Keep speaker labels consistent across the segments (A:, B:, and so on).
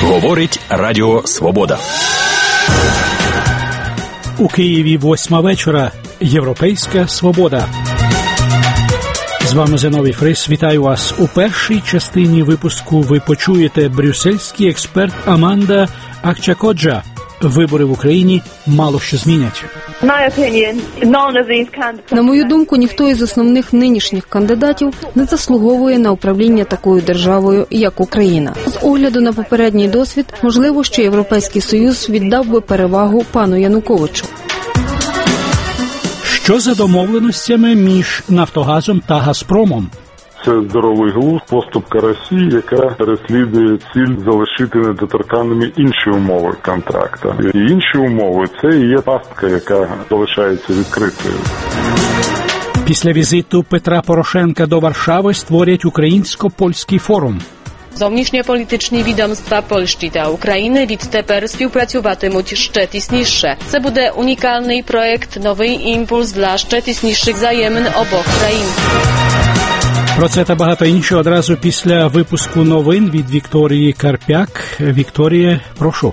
A: Говорить Радіо Свобода.
B: У Києві 8 вечора. Європейська свобода. З вами Зиновій Фрис. Вітаю вас. У першій частині випуску ви почуєте брюссельський експерт Аманда Акчакоджа. Вибори в Україні мало що змінять.
C: На мою думку, ніхто із основних нинішніх кандидатів не заслуговує на управління такою державою, як Україна. З огляду на попередній досвід, можливо, що Європейський Союз віддав би перевагу пану Януковичу.
B: Що за домовленостями між «Нафтогазом» та «Газпромом»?
D: Це здоровий глузд, поступка Росії, яка переслідує ціль залишити недоторканними інші умови контракту. І інші умови – це і є пастка, яка залишається відкритою.
B: Після візиту Петра Порошенка до Варшави створять українсько-польський форум.
E: Зовнішньополітичні відомства Польщі та України відтепер співпрацюватимуть ще тісніше. Це буде унікальний проєкт, новий імпульс для ще тісніших взаємин обох країн.
B: Про це та багато іншого одразу після випуску новин від Вікторії Карпяк. Вікторія, прошу.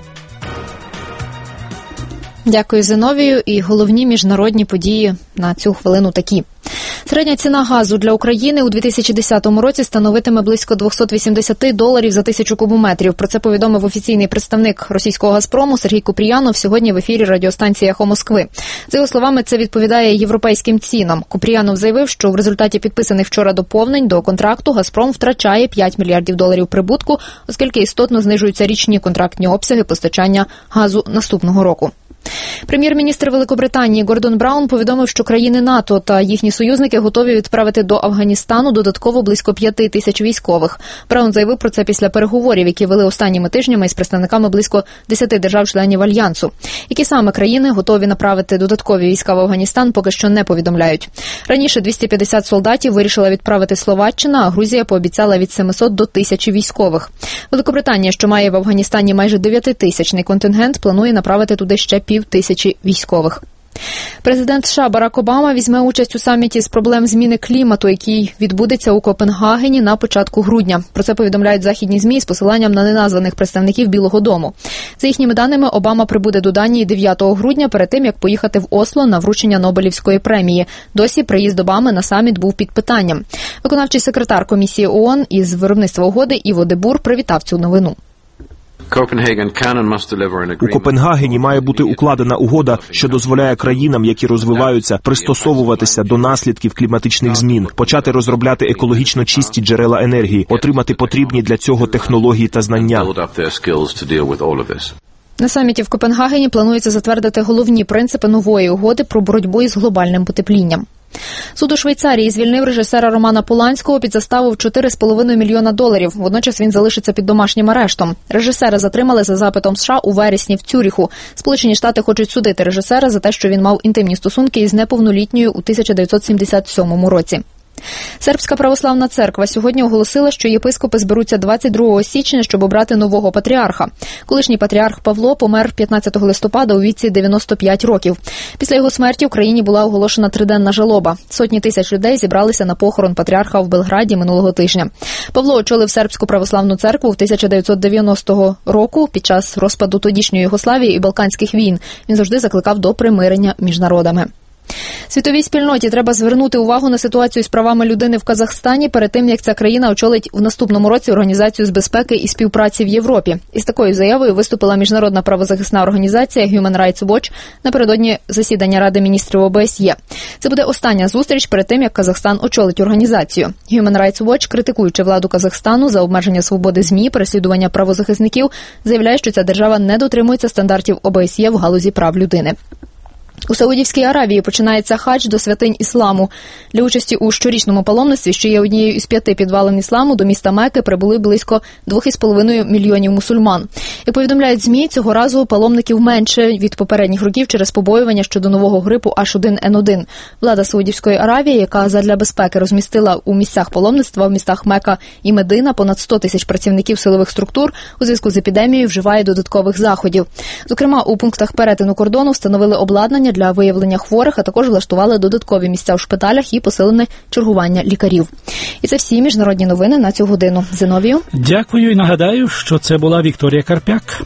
F: Дякую, Зиновію. І головні міжнародні події на цю хвилину такі. Середня ціна газу для України у 2010 році становитиме близько $280 за 1000 кубометрів. Про це повідомив офіційний представник російського «Газпрому» Сергій Купріянов сьогодні в ефірі радіостанції «Ехо Москви». За його словами, це відповідає європейським цінам. Купріянов заявив, що в результаті підписаних вчора доповнень до контракту «Газпром» втрачає $5 мільярдів прибутку, оскільки істотно знижуються річні контрактні обсяги постачання газу наступного року. Прем'єр-міністр Великобританії Гордон Браун повідомив, що країни НАТО та їхні союзники готові відправити до Афганістану додатково близько 5000 військових. Браун заявив про це після переговорів, які вели останніми тижнями із представниками близько 10 держав-членів Альянсу. Які саме країни готові направити додаткові війська в Афганістан, поки що не повідомляють. Раніше 250 солдатів вирішила відправити Словаччина, а Грузія пообіцяла від 700 до 1000 військових. Великобританія, що має в Афганістані майже 9000-ний контингент, планує направити туди ще 5000 військових. Президент США Барак Обама візьме участь у саміті з проблем зміни клімату, який відбудеться у Копенгагені на початку грудня. Про це повідомляють західні ЗМІ з посиланням на неназваних представників Білого дому. За їхніми даними, Обама прибуде до Данії 9 грудня перед тим, як поїхати в Осло на вручення Нобелівської премії. Досі приїзд Обами на саміт був під питанням. Виконавчий секретар комісії ООН із виробництва угоди Іво де Бур привітав цю новину.
G: У Копенгагені має бути укладена угода, що дозволяє країнам, які розвиваються, пристосовуватися до наслідків кліматичних змін, почати розробляти екологічно чисті джерела енергії, отримати потрібні для цього технології та знання.
F: На саміті в Копенгагені планується затвердити головні принципи нової угоди про боротьбу із глобальним потеплінням. Суд у Швейцарії звільнив режисера Романа Поланського під заставу в $4,5 мільйона. Водночас він залишиться під домашнім арештом. Режисера затримали за запитом США у вересні в Цюріху. Сполучені Штати хочуть судити режисера за те, що він мав інтимні стосунки із неповнолітньою у 1977 році. Сербська православна церква сьогодні оголосила, що єпископи зберуться 22 січня, щоб обрати нового патріарха. Колишній патріарх Павло помер 15 листопада у віці 95 років. Після його смерті в країні була оголошена 3-денна жалоба. Сотні тисяч людей зібралися на похорон патріарха в Белграді минулого тижня. Павло очолив Сербську православну церкву в 1990 року під час розпаду тодішньої Югославії і Балканських війн. Він завжди закликав до примирення між народами. Світовій спільноті треба звернути увагу на ситуацію з правами людини в Казахстані перед тим, як ця країна очолить в наступному році Організацію з безпеки і співпраці в Європі. Із такою заявою виступила міжнародна правозахисна організація Human Rights Watch напередодні засідання Ради міністрів ОБСЄ. Це буде остання зустріч перед тим, як Казахстан очолить організацію. Human Rights Watch, критикуючи владу Казахстану за обмеження свободи ЗМІ, переслідування правозахисників, заявляє, що ця держава не дотримується стандартів ОБСЄ в галузі прав людини. У Саудівській Аравії починається хадж до святинь ісламу. Для участі у щорічному паломництві, що є однією із 5 підвалин ісламу, до міста Мекки прибули близько 2,5 мільйонів мусульман. Як повідомляють ЗМІ, цього разу паломників менше від попередніх років через побоювання щодо нового грипу H1N1. Влада Саудівської Аравії, яка задля безпеки розмістила у місцях паломництва в містах Мекка і Медина понад 100 тисяч працівників силових структур, у зв'язку з епідемією вживає додаткових заходів. Зокрема, у пунктах перетину кордону встановили обладнання для виявлення хворих, а також влаштували додаткові місця в шпиталях і посилене чергування лікарів. І це всі міжнародні новини на цю годину. Зиновію.
B: Дякую і нагадаю, що це була Вікторія Карпяк.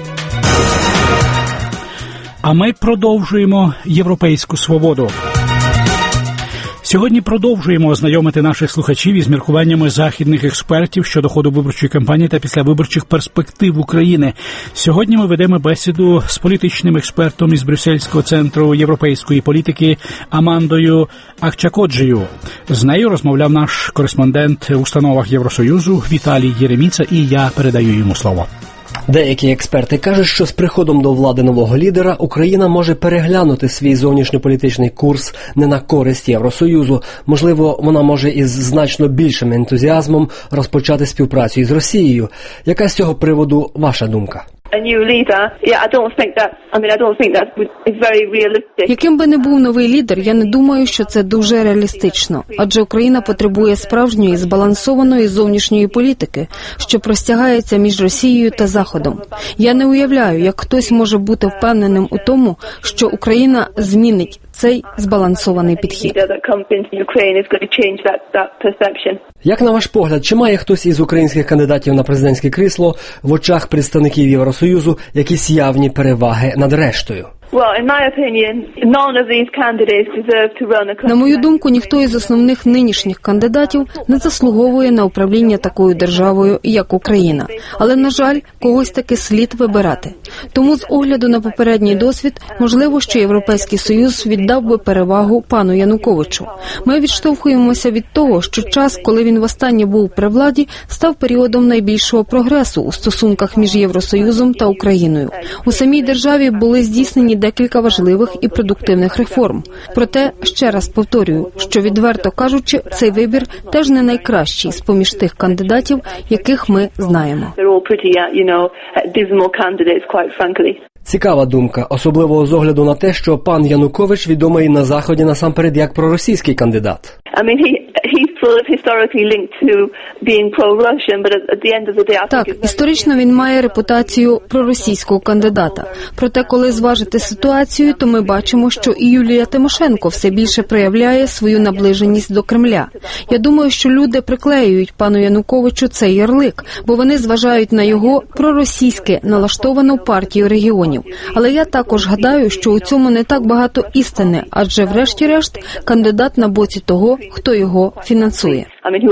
B: А ми продовжуємо європейську свободу. Сьогодні продовжуємо ознайомити наших слухачів із міркуваннями західних експертів щодо ходу виборчої кампанії та післявиборчих перспектив України. Сьогодні ми ведемо бесіду з політичним експертом із Брюссельського центру європейської політики Амандою Акчакоджею. З нею розмовляв наш кореспондент у установах Євросоюзу Віталій Єреміца, і я передаю йому слово.
H: Деякі експерти кажуть, що з приходом до влади нового лідера Україна може переглянути свій зовнішньополітичний курс не на користь Євросоюзу. Можливо, вона може із значно більшим ентузіазмом розпочати співпрацю із Росією. Яка з цього приводу ваша думка?
C: Яким би не був новий лідер, я не думаю, що це дуже реалістично. Адже Україна потребує справжньої, збалансованої зовнішньої політики, що простягається між Росією та Заходом. Я не уявляю, як хтось може бути впевненим у тому, що Україна змінить цей збалансований підхід.
H: Як на ваш погляд, чи має хтось із українських кандидатів на президентське крісло в очах представників Євросоюзу якісь явні переваги над рештою?
C: На мою думку, ніхто із основних нинішніх кандидатів не заслуговує на управління такою державою, як Україна. Але, на жаль, когось таки слід вибирати. Тому з огляду на попередній досвід, можливо, що Європейський Союз віддав би перевагу пану Януковичу. Ми відштовхуємося від того, що час, коли він востаннє був при владі, став періодом найбільшого прогресу у стосунках між Євросоюзом та Україною. У самій державі були здійснені декілька важливих і продуктивних реформ. Проте, ще раз повторюю, що, відверто кажучи, цей вибір теж не найкращий з-поміж тих кандидатів, яких ми знаємо.
H: Цікава думка, особливо з огляду на те, що пан Янукович відомий на Заході насамперед як проросійський кандидат.
C: Так, історично він має репутацію проросійського кандидата. Проте, коли зважити ситуацію, то ми бачимо, що і Юлія Тимошенко все більше проявляє свою наближеність до Кремля. Я думаю, що люди приклеюють пану Януковичу цей ярлик, бо вони зважають на його проросійськи налаштовану партію регіонів. Але я також гадаю, що у цьому не так багато істини, адже врешті-решт кандидат на боці того, хто його фінансує.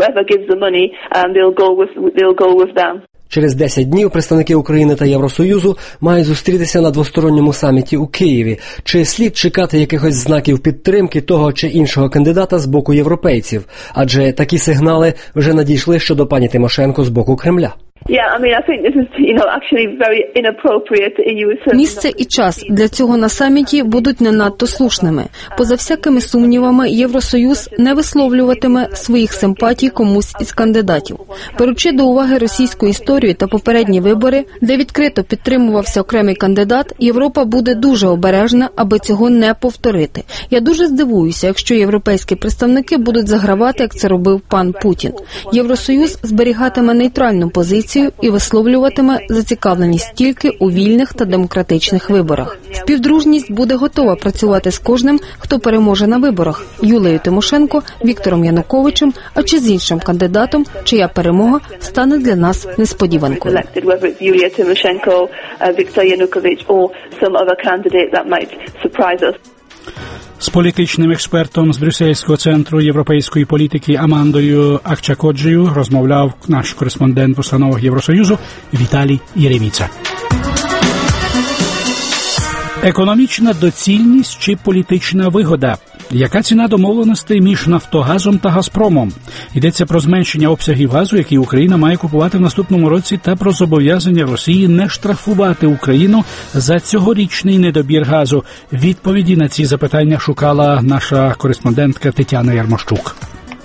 H: Через 10 днів представники України та Євросоюзу мають зустрітися на двосторонньому саміті у Києві. Чи слід чекати якихось знаків підтримки того чи іншого кандидата з боку європейців? Адже такі сигнали вже надійшли щодо пані Тимошенко з боку Кремля.
C: Місце і час для цього на саміті будуть не надто слушними. Поза всякими сумнівами, Євросоюз не висловлюватиме своїх симпатій комусь із кандидатів. Беручи до уваги російську історію та попередні вибори, де відкрито підтримувався окремий кандидат, Європа буде дуже обережна, аби цього не повторити. Я дуже здивуюся, якщо європейські представники будуть загравати, як це робив пан Путін. Євросоюз зберігатиме нейтральну позицію і висловлюватиме зацікавленість тільки у вільних та демократичних виборах. Співдружність буде готова працювати з кожним, хто переможе на виборах – Юлією Тимошенко, Віктором Януковичем, а чи з іншим кандидатом, чия перемога стане для нас несподіванкою.
B: З політичним експертом з Брюссельського центру європейської політики Амандою Акчакоджею розмовляв наш кореспондент в установах Євросоюзу Віталій Єреміца. Економічна доцільність чи політична вигода? Яка ціна домовленостей між Нафтогазом та Газпромом? Йдеться про зменшення обсягів газу, який Україна має купувати в наступному році, та про зобов'язання Росії не штрафувати Україну за цьогорічний недобір газу. Відповіді на ці запитання шукала наша кореспондентка Тетяна Ярмощук.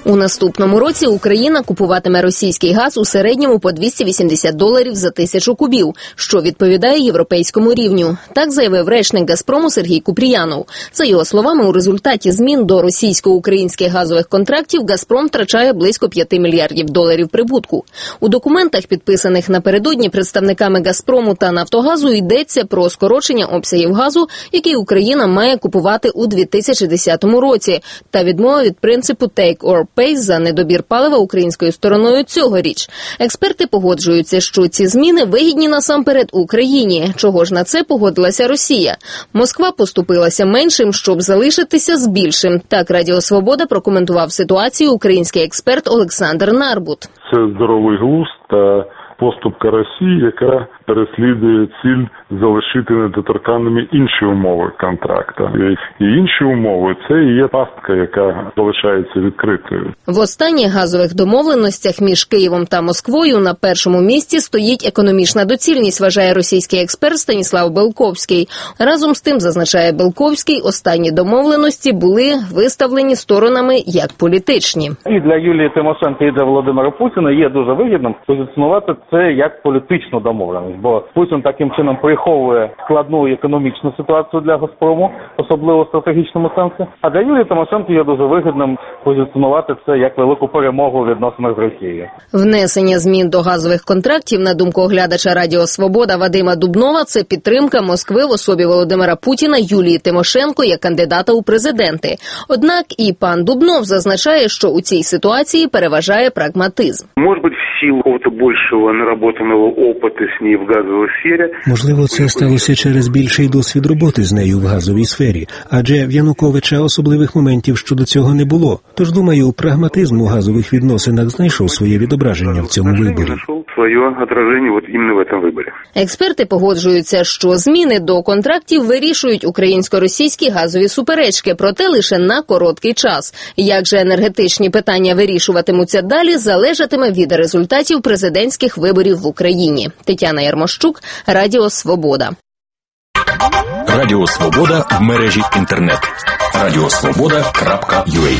I: У наступному році Україна купуватиме російський газ у середньому по $280 за 1000 кубів, що відповідає європейському рівню. Так заявив речник «Газпрому» Сергій Купріянов. За його словами, у результаті змін до російсько-українських газових контрактів «Газпром» втрачає близько $5 мільярдів прибутку. У документах, підписаних напередодні представниками «Газпрому» та «Нафтогазу», йдеться про скорочення обсягів газу, який Україна має купувати у 2010 році, та відмова від принципу «take or pay» за недобір палива українською стороною цьогоріч. Експерти погоджуються, що ці зміни вигідні насамперед Україні. Чого ж на це погодилася Росія? Москва поступилася меншим, щоб залишитися з більшим. Так Радіо Свобода прокоментував ситуацію український експерт Олександр Нарбут.
D: Це здоровий глузд та поступка Росії, яка переслідує ціль залишити недоторканними інші умови контракту. І інші умови – це і є пастка, яка залишається відкритою.
I: В останніх газових домовленостях між Києвом та Москвою на першому місці стоїть економічна доцільність, вважає російський експерт Станіслав Белковський. Разом з тим, зазначає Белковський, останні домовленості були виставлені сторонами як політичні.
J: І для Юлії Тимошенко, і для Володимира Путіна є дуже вигідним позиціонувати це як політичну домовленість, бо Путін таким чином приховує складну економічну ситуацію для «Газпрому», особливо в стратегічному сенсі, а для Юлії Тимошенко є дуже вигідним позиціонувати це як велику перемогу у відносинах з Росією.
I: Внесення змін до газових контрактів, на думку оглядача Радіо Свобода Вадима Дубнова, це підтримка Москви в особі Володимира Путіна, Юлії Тимошенко як кандидата у президенти. Однак і пан Дубнов зазначає, що у цій ситуації переважає прагматизм.
K: Може бути, в силу какого-то більшого наработаного опиту з нею в газовій сфері.
L: Можливо, це сталося через більший досвід роботи з нею в газовій сфері, адже в Януковича особливих моментів щодо цього не було. Тож, думаю, прагматизм у газових відносинах знайшов своє відображення в цьому виборі.
I: Експерти погоджуються, що зміни до контрактів вирішують українсько-російські газові суперечки, проте лише на короткий час. Як же енергетичні питання вирішуватимуться далі, залежатиме від результатів президентських виборів в Україні. Тетяна Ярмощук, Радіо Свобода.
A: Радіо Свобода в мережі інтернет. radiosvoboda.ua.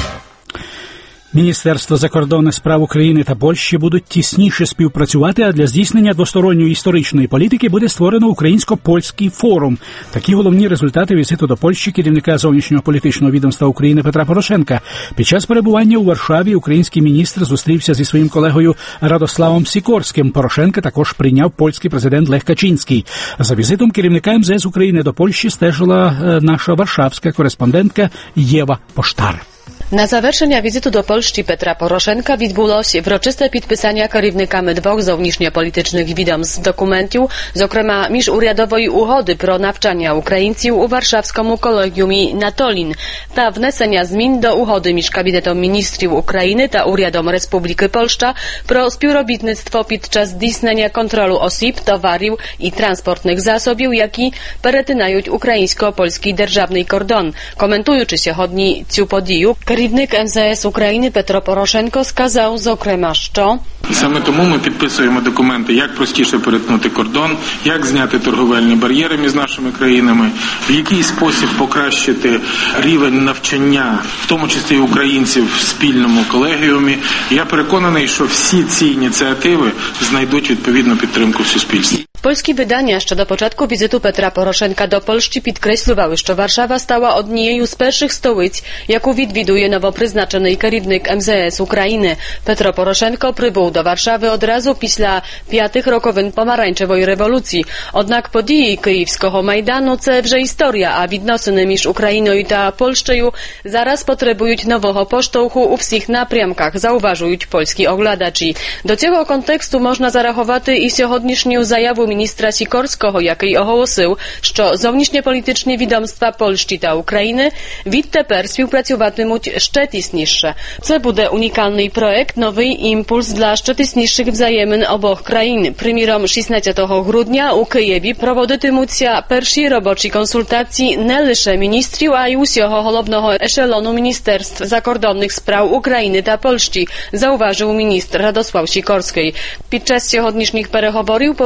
B: Міністерство закордонних справ України та Польщі будуть тісніше співпрацювати, а для здійснення двосторонньої історичної політики буде створено українсько-польський форум. Такі головні результати візиту до Польщі керівника зовнішнього політичного відомства України Петра Порошенка. Під час перебування у Варшаві український міністр зустрівся зі своїм колегою Радославом Сікорським. Порошенка також прийняв польський президент Лех Качинський. За візитом керівника МЗС України до Польщі стежила наша варшавська кореспондентка Єва Поштар.
E: На завершення візиту до Польщі Петра Порошенка відбулося врочисте підписання керівниками двох зовнішньополітичних відомств документів, зокрема міжурядової угоди про навчання українців у Warszawському колегіумі Natolin та внесення змін до угоди між Кабінетом міністрів України та урядом Республіки Польща про співробітництво під час здійснення контролю осіб, товарів і транспортних засобів, які перетинають українсько-польський державний кордон. Коментуючи сьогодні цю подію, керівник МЗС України Петро Порошенко сказав, зокрема, що
M: саме тому ми підписуємо документи, як простіше перетнути кордон, як зняти торговельні бар'єри між нашими країнами, в який спосіб покращити рівень навчання, в тому числі українців в спільному колегіумі. Я переконаний, що всі ці ініціативи знайдуть відповідну підтримку в суспільстві.
E: Polskie wydania jeszcze do początku wizytu Petra Poroszenka do Polski підкреслювали, що Варшава стала однією з перших столиць, яку відвідує новопризначений керівник МЗС України. Петро Порошенко прибув до Варшави одразу після 5 роковин помаранчевої революції. Однак події Київського Майдану – це вже історія, а відносини між Україною та Польщею зараз потребують нового поштовху у всіх напрямках, zauważuють польські оглядачі. До цього контексту можна зарахувати і сьогоднішню заяву міністра Сікорського, який оголосив, що зовнішньополітичні відомства Польщі та України відтепер співпрацюватимуть ще тісніше. Це буде унікальний проект, новий імпульс для ще тісніших взаємин обох країн. Приміром, 16 грудня у Києві проводитимуться перші робочі консультації не лише міністрів, а й усього головного ешелону міністерств закордонних справ України та Польщі, zauważył міністр Радослав Сікорський. Під час сьогоднішніх переговорів порушувалися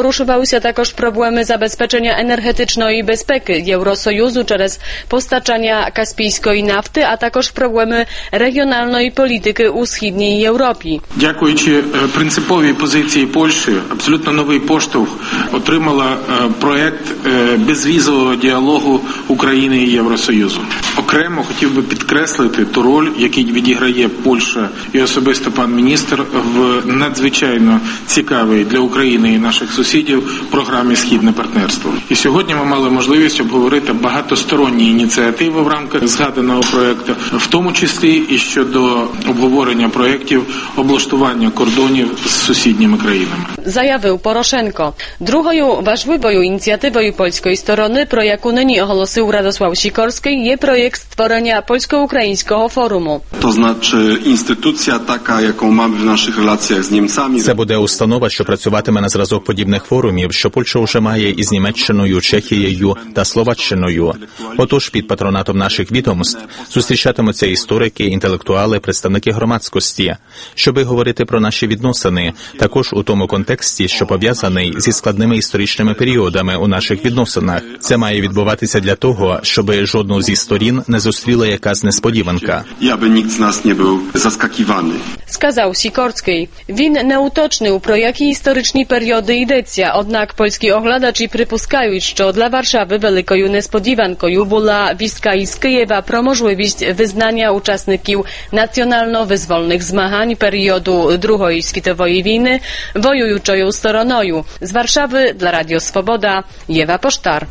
E: Піднімуться також проблеми забезпечення енергетичної безпеки Євросоюзу через постачання каспійської нафти, а також проблеми регіональної політики у Східній Європі.
M: Дякуючи принциповій позиції Польщі, абсолютно новий поштовх отримала проект безвізового діалогу України і Євросоюзу. Окремо хотів би підкреслити ту роль, яку відіграє Польща і особисто пан міністр в надзвичайно цікавій для України і наших сусідів програмі «Східне партнерство». І сьогодні ми мали можливість обговорити багатосторонні ініціативи в рамках згаданого проекту, в тому числі і щодо обговорення проєктів облаштування кордонів з сусідніми країнами.
E: Заявив Порошенко. Другою важливою ініціативою польської сторони, про яку нині оголосив Радосław Sikorski, є проєкт створення польсько-українського форуму.
N: To znaczy instytucja taka, jaką mamy w naszych relacjach z Niemcami.
A: Це буде установа, що працюватиме на зразок подібних форумів, що Польща вже має із Німеччиною, Чехією та Словаччиною. Отож, під патронатом наших відомств зустрічатимуться історики, інтелектуали, представники громадськості, щоби говорити про наші відносини, також у тому контексті, що пов'язаний зі складними історичними періодами у наших відносинах. Це має відбуватися для того, щоби жодну зі сторін не зустріла якась несподіванка.
N: Аби ніхто з нас не був заскакуваний.
E: Сказав Сікорський. Він не уточнив, про які історичні періоди йдеться, однак польські оглядачі припускають, що для Warszawy великою несподіванкою була вістка із Києва про можливість визнання учасників національно-визвольних змагань періоду Другої світової війни воюючою стороною. З Warszawy для Радіо Свобода Єва Поштар.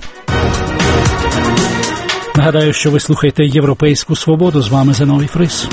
B: Нагадаю, що ви слухаєте «Європейську свободу», з вами Зиновій Фрис.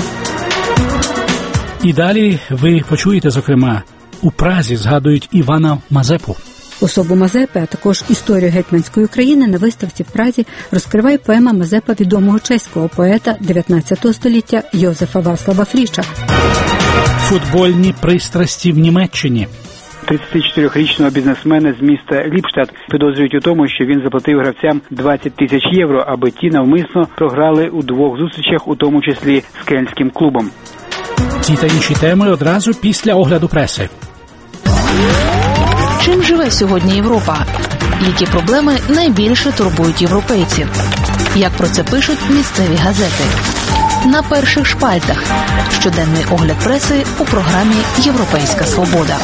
B: І далі ви почуєте, зокрема, у Празі згадують Івана Мазепу.
O: Особу Мазепи, а також історію гетьманської України на виставці в Празі розкриває поема Мазепа відомого чеського поета 19 століття Йозефа Вацлава Фріча.
B: Футбольні пристрасті в Німеччині.
P: 34-річного бізнесмена з міста Ліпштадт підозрюють у тому, що він заплатив гравцям 20 тисяч євро, аби ті навмисно програли у двох зустрічах, у тому числі з кельнським клубом.
B: Ці та інші теми одразу після огляду преси.
Q: Чим живе сьогодні Європа? Які проблеми найбільше турбують європейців? Як про це пишуть місцеві газети? На перших шпальтах. Щоденний огляд преси у програмі «Європейська свобода».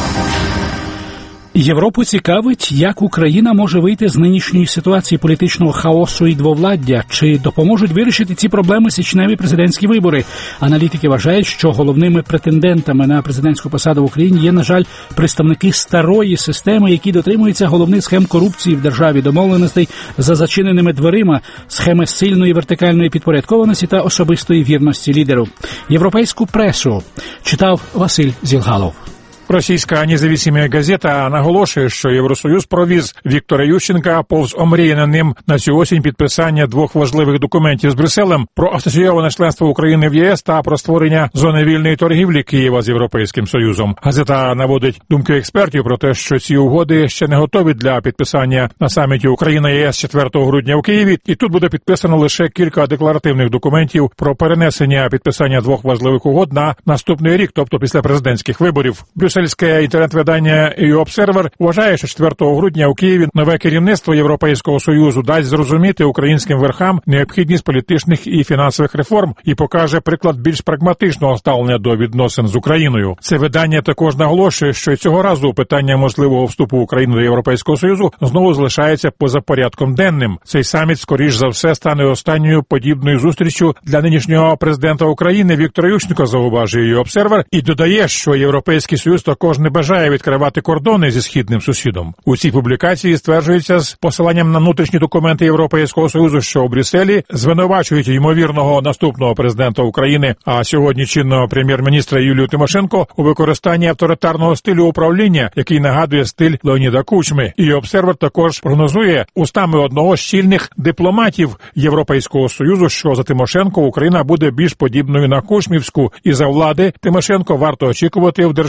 B: Європу цікавить, як Україна може вийти з нинішньої ситуації політичного хаосу і двовладдя. Чи допоможуть вирішити ці проблеми січневі президентські вибори? Аналітики вважають, що головними претендентами на президентську посаду в Україні є, на жаль, представники старої системи, які дотримуються головних схем корупції в державі, домовленостей за зачиненими дверима, схеми сильної вертикальної підпорядкованості та особистої вірності лідеру. Європейську пресу читав Василь Зілгалов.
R: Російська незалежна газета наголошує, що Євросоюз провіз Віктора Ющенка повз омріяне ним на цю осінь підписання двох важливих документів з Брюсселем про асоційоване членство України в ЄС та про створення зони вільної торгівлі Києва з Європейським Союзом. Газета наводить думки експертів про те, що ці угоди ще не готові для підписання на саміті Україна-ЄС 4 грудня в Києві, і тут буде підписано лише кілька декларативних документів про перенесення підписання двох важливих угод на наступний рік, тобто після президентських виборів. Брюссельське інтернет-видання EU Observer вважає, що 4 грудня у Києві нове керівництво Європейського Союзу дасть зрозуміти українським верхам необхідність політичних і фінансових реформ і покаже приклад більш прагматичного ставлення до відносин з Україною. Це видання також наголошує, що й цього разу питання можливого вступу України до Європейського Союзу знову залишається поза порядком денним. Цей саміт, скоріш за все, стане останньою подібною зустрічю для нинішнього президента України Віктора Ющенка, зауважує EU Observer, і додає, що Європейський Союз також не бажає відкривати кордони зі східним сусідом. У цій публікації стверджується з посиланням на внутрішні документи Європейського Союзу, що у Брюсселі звинувачують ймовірного наступного президента України, а сьогодні чинного прем'єр-міністра Юлію Тимошенко у використанні авторитарного стилю управління, який нагадує стиль Леоніда Кучми. І Обсервер також прогнозує устами одного з чільних дипломатів Європейського Союзу, що за Тимошенко Україна буде більш подібною на Кучмівську, і за влади Тимошенко варто очікувати в державі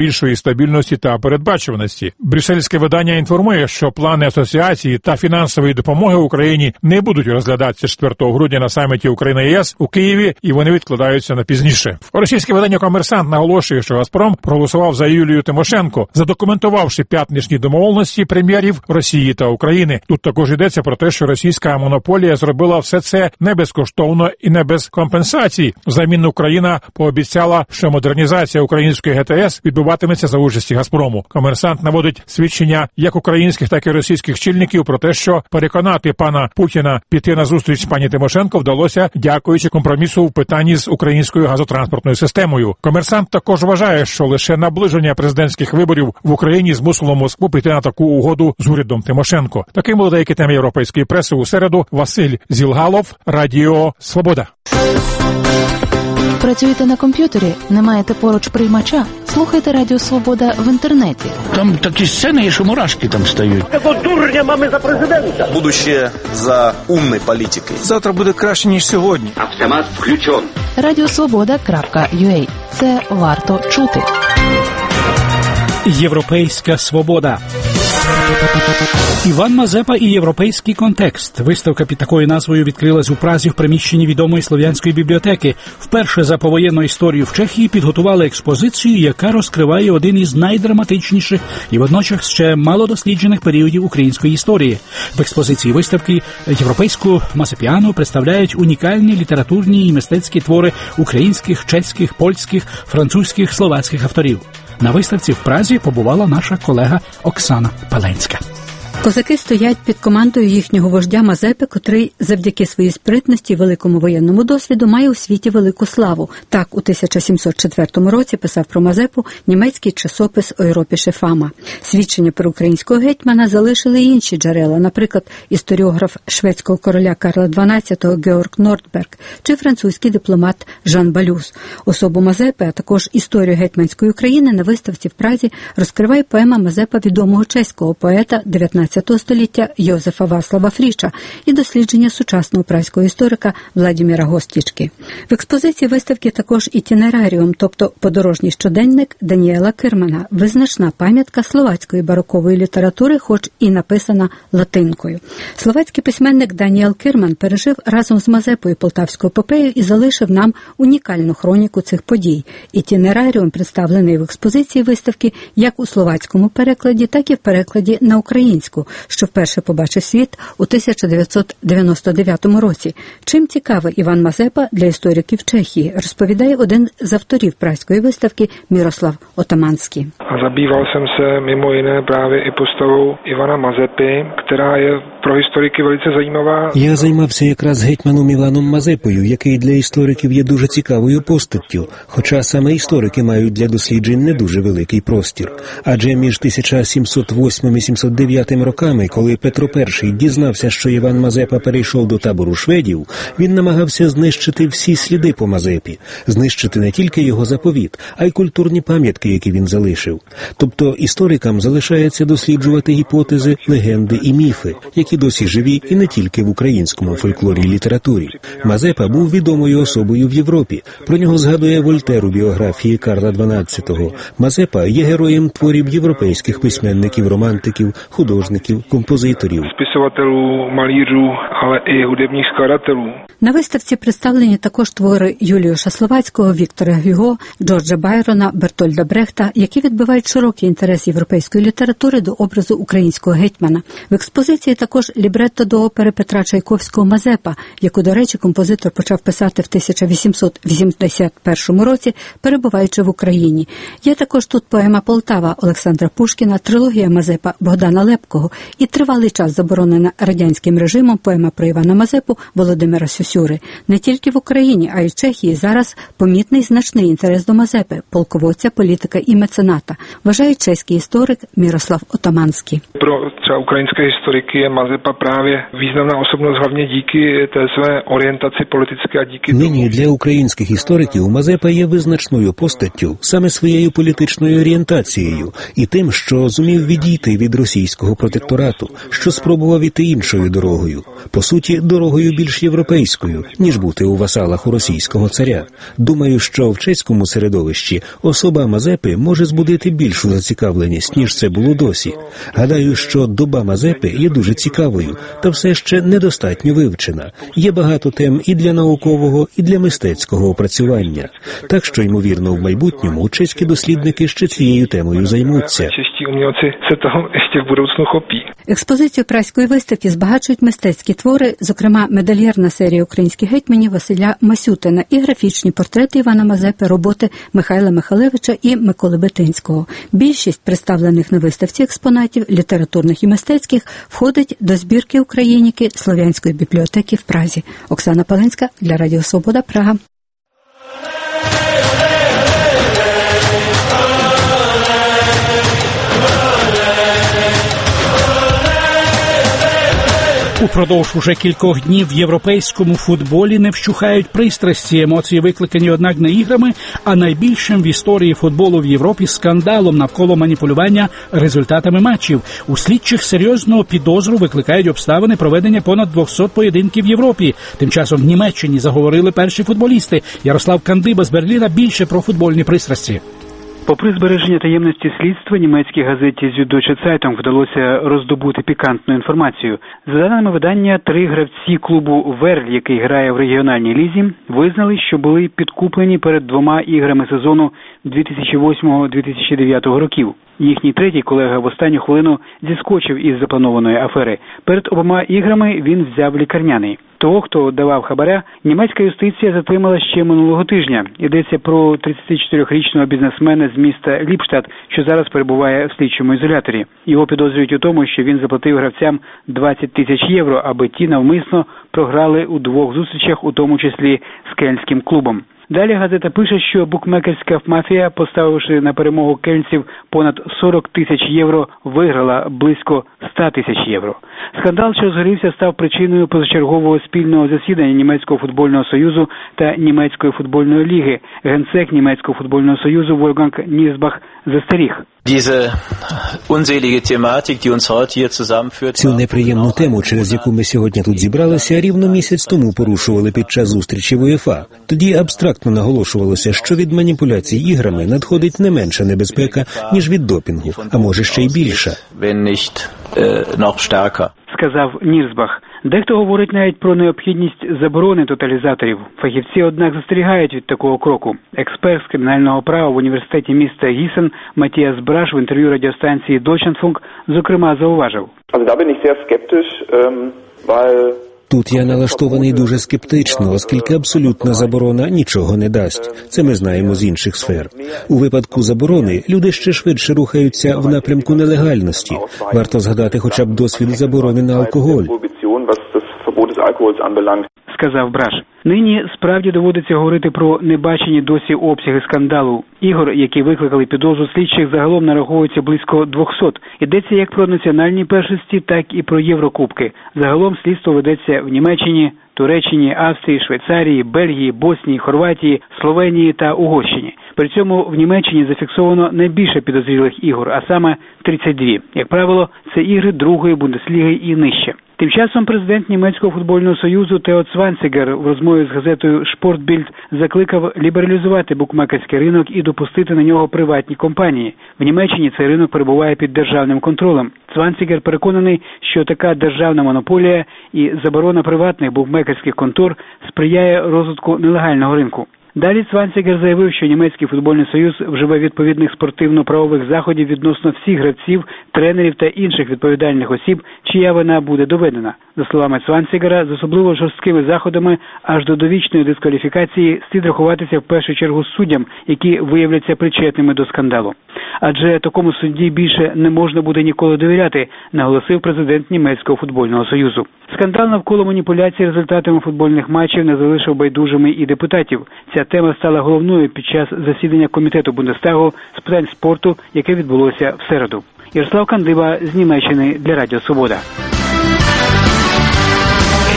R: більшої стабільності та передбачуваності. Брюссельське видання інформує, що плани асоціації та фінансової допомоги Україні не будуть розглядатися 4 грудня на саміті Україна-ЄС у Києві, і вони відкладаються на пізніше. Російське видання «Комерсант» наголошує, що «Газпром» проголосував за Юлію Тимошенко, задокументувавши п'ятничні домовленості прем'єрів Росії та України. Тут також йдеться про те, що російська монополія зробила все це не безкоштовно і не без компенсацій. Взамін Україна пообіцяла, що модернізація української ГТС відбуватиметься за участі «Газпрому». «Комерсант» наводить свідчення як українських, так і російських чільників про те, що переконати пана Путіна піти на зустріч пані Тимошенко вдалося, дякуючи компромісу в питанні з українською газотранспортною системою. «Комерсант» також вважає, що лише наближення президентських виборів в Україні змусило Москву піти на таку угоду з урядом Тимошенко. Таким були деякі теми європейської преси у середу. Василь Зілгалов, Радіо Свобода.
Q: Працюєте на комп'ютері? Не маєте поруч приймача? Слухайте Радіо Свобода в інтернеті.
S: Там такі сцени, що мурашки там стають.
T: Такого дурня mamy за президента.
U: Будущее за умной політикою.
V: Завтра буде краще, ніж сьогодні.
T: Автомат включен.
Q: Радіосвобода.ua. Це варто чути.
B: Європейська свобода. Іван Мазепа і європейський контекст. Виставка під такою назвою відкрилась у Празі в приміщенні відомої Слов'янської бібліотеки. Вперше за повоєнну історію в Чехії підготували експозицію, яка розкриває один із найдраматичніших і водночас ще малодосліджених періодів української історії. В експозиції виставки європейську мазепіану представляють унікальні літературні і мистецькі твори українських, чеських, польських, французьких, словацьких авторів. На виставці в Празі побувала наша колега Оксана Паленська.
O: Козаки стоять під командою їхнього вождя Мазепи, котрий завдяки своїй спритності і великому воєнному досвіду має у світі велику славу. Так, у 1704 році писав про Мазепу німецький часопис «Ойропіше Фама». Свідчення про українського гетьмана залишили й інші джерела, наприклад, історіограф шведського короля Карла XII Георг Нордберг чи французький дипломат Жан Балюс. Особу Мазепи, а також історію гетьманської України на виставці в Празі розкриває поема Мазепа відомого чеського поета 19 століття Йозефа Васлава Фріча і дослідження сучасного празького історика Владіміра Гостічки. В експозиції виставки також ітінераріум, тобто подорожній щоденник Даніела Кирмана, визначна пам'ятка словацької барокової літератури, хоч і написана латинкою. Словацький письменник Даніел Кирман пережив разом з Мазепою Полтавську епопею і залишив нам унікальну хроніку цих подій. Ітінераріум представлений в експозиції виставки як у словацькому перекладі, так і в перекладі на українську, що вперше побачив світ у 1999 році. Чим цікавий Іван Мазепа для істориків Чехії, розповідає один з авторів празької виставки Мирослав Отаманський.
W: Забýval jsem se mimo jiné právě i postavou Ivana Mazepy, která je pro historiky velice zajímavá.
L: Я займався якраз гетьманом Іваном Мазепою, який для істориків є дуже цікавою постаттю, хоча саме історики мають для досліджень не дуже великий простір. Адже між 1708 і 709 роками, коли Петро І дізнався, що Іван Мазепа перейшов до табору шведів, він намагався знищити всі сліди по Мазепі, знищити не тільки його заповіт, а й культурні пам'ятки, які він залишив. Тобто історикам залишається досліджувати гіпотези, легенди і міфи, які досі живі і не тільки в українському фольклорі і літературі. Мазепа був відомою особою в Європі. Про нього згадує Вольтер у біографії Карла XII. Мазепа є героєм творів європейських письменників, романтиків, художників, композиторів.
W: Сpisovatelů, malířů, ale i hudebních skladatelů.
O: На виставці представлені також твори Юліуша Словацького, Віктора Гюго, Джорджа Байрона, Бертольда Брехта, які відбивають широкий інтерес європейської літератури до образу українського гетьмана. В експозиції також лібретто до опери Петра Чайковського «Мазепа», яку, до речі, композитор почав писати в 1881 році, перебуваючи в Україні. Є також тут поема «Полтава» Олександра Пушкіна, трилогія Мазепа Богдана Лепкого і тривалий час заборонена радянським режимом поема про Івана Мазепу Володимира Сюсюри. Не тільки в Україні, а й в Чехії зараз помітний значний інтерес до Мазепи, полководця, політика і мецената, вважає чеський історик Мирослав Отаманський.
W: Про třeba ukrajinské historiky je Mazepа Mazepa právě významná osobnost hlavně díky té své orientaci politické a díky
L: Нині для українських істориків Мазепа є визначною постаттю саме своєю політичною орієнтацією і тим, що зумів відійти від російського протекторату, що спробував іти іншою дорогою, по суті, дорогою більш європейською, ніж бути у васалах у російського царя. Думаю, що в чеському середовищі особа Мазепи може збудити більшу зацікавленість, ніж це було досі. Гадаю, що доба Мазепи є дуже цікавою, та все ще недостатньо вивчена. Є багато тем і для наукового, і для мистецького опрацювання. Так що, ймовірно, в майбутньому чеські дослідники ще цією темою займуться.
W: Čeští umělci se toho ještě v budoucnu chopí.
O: Експозицію праської виставки збагачують мистецькі твори, зокрема медальєрна серія українських гетьманів Василя Масютина і графічні портрети Івана Мазепи, роботи Михайла Михалевича і Миколи Бетинського. Більшість представлених на виставці експонатів, літературних і мистецьких, входить до збірки україніки Слов'янської бібліотеки в Празі. Оксана Палинська для Радіо Свобода, Прага.
B: Упродовж уже кількох днів в європейському футболі не вщухають пристрасті. Емоції викликані, однак, не іграми, а найбільшим в історії футболу в Європі скандалом навколо маніпулювання результатами матчів. У слідчих серйозну підозру викликають обставини проведення понад 200 поєдинків в Європі. Тим часом в Німеччині заговорили перші футболісти. Ярослав Кандиба з Берліна більше про футбольні пристрасті.
P: Попри збереження таємності слідства, німецькій газеті Süddeutsche Zeitung вдалося роздобути пікантну інформацію. За даними видання, 3 гравці клубу Верль, який грає в регіональній лізі, визнали, що були підкуплені перед 2 іграми сезону 2008-2009 років. Їхній третій колега в останню хвилину зіскочив із запланованої афери. Перед обома іграми він взяв лікарняний. Того, хто давав хабаря, німецька юстиція затримала ще минулого тижня. Йдеться про 34-річного бізнесмена з міста Ліпштадт, що зараз перебуває в слідчому ізоляторі. Його підозрюють у тому, що він заплатив гравцям 20 тисяч євро, аби ті навмисно програли у 2 зустрічах, у тому числі з кельнським клубом. Далі газета пише, що букмекерська мафія, поставивши на перемогу кельнців понад 40 тисяч євро, виграла близько 100 тисяч євро. Скандал, що розгорівся, став причиною позачергового спільного засідання Німецького футбольного союзу та Німецької футбольної ліги. Генсек Німецького футбольного союзу Вольфганг Нірсбах застеріг.
L: Цю неприємну тему, через яку ми сьогодні тут зібралися, рівно місяць тому порушували під час зустрічі в УЄФА. Тоді абстрактно наголошувалося, що від маніпуляцій іграми надходить не менша небезпека, ніж від допінгу, а може ще й більша.
P: Сказав Нірсбах. Дехто говорить навіть про необхідність заборони тоталізаторів. Фахівці, однак, застерігають від такого кроку. Експерт з кримінального права в університеті міста Гісен Матіас Браш в інтерв'ю радіостанції Deutschlandfunk, зокрема, зауважив.
L: Тут я налаштований дуже скептично, оскільки абсолютна заборона нічого не дасть. Це ми знаємо з інших сфер. У випадку заборони люди ще швидше рухаються в напрямку нелегальності. Варто згадати хоча б досвід заборони на алкоголь.
P: Сказав Браш. Нині справді доводиться говорити про небачені досі обсяги скандалу. Ігор, які викликали підозру слідчих, загалом нараховується близько 200. Йдеться як про національні першості, так і про Єврокубки. Загалом слідство ведеться в Німеччині, Туреччині, Австрії, Швейцарії, Бельгії, Боснії, Хорватії, Словенії та Угорщині. При цьому в Німеччині зафіксовано найбільше підозрілих ігор, а саме 32. Як правило, це ігри другої Бундесліги і нижче. Тим часом президент Німецького футбольного союзу Тео Цванцигер в розмові з газетою «Шпортбільд» закликав лібералізувати букмекерський ринок і допустити на нього приватні компанії. В Німеччині цей ринок перебуває під державним контролем. Цванцигер переконаний, що така державна монополія і заборона приватних букмекерських контор сприяє розвитку нелегального ринку. Далі Цванцигер заявив, що Німецький футбольний союз вживе відповідних спортивно-правових заходів відносно всіх гравців, тренерів та інших відповідальних осіб, чия вина буде доведена. За словами Цванцигера, з особливо жорсткими заходами аж до довічної дискваліфікації слід рахуватися в першу чергу суддям, які виявляться причетними до скандалу. Адже такому судді більше не можна буде ніколи довіряти, наголосив президент Німецького футбольного союзу. Скандал навколо маніпуляції результатами футбольних матчів не залишив байдужими і депутатів. Ця тема стала головною під час засідання комітету Бундестагу з питань спорту, яке відбулося в середу. Ярослав Кандиба з Німеччини для Радіо Свобода.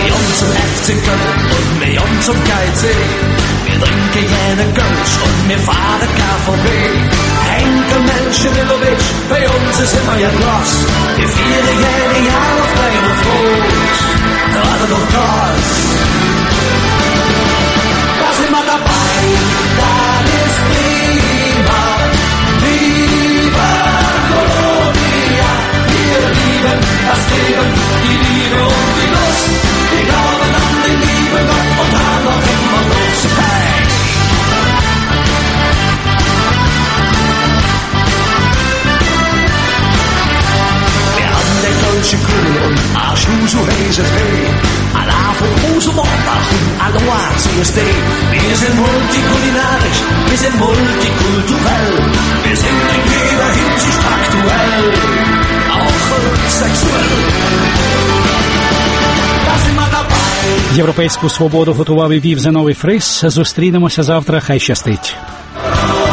F: Millionen zum FC Köln und Millionen zum KIC. Wir trinken jene Kölsch und wir fahren KVB. Henkel, Mensch, Milovic, bei uns ist immer ja Gloss. Wir feiern jede Jahr auf kleine Fuß. Warte doch krass. Da sind wir dabei, das ist prima. Viva Colonia, wir lieben das Leben, die Liebe und die Lust. Wir glauben an den lieben Gott und haben auch immer Lust. Hey! Wir haben den deutschen Kühl und Arschlusu HSV. Alafo, Rosenmontag und Aloha CSD. Wir sind multikulinarisch, wir sind multikulturell. Wir sind in jeder Hinsicht aktuell, auch sexuell. Da sind wir dabei.
B: Європейську свободу готував і вів Зиновій Фрис. Зустрінемося завтра. Хай щастить.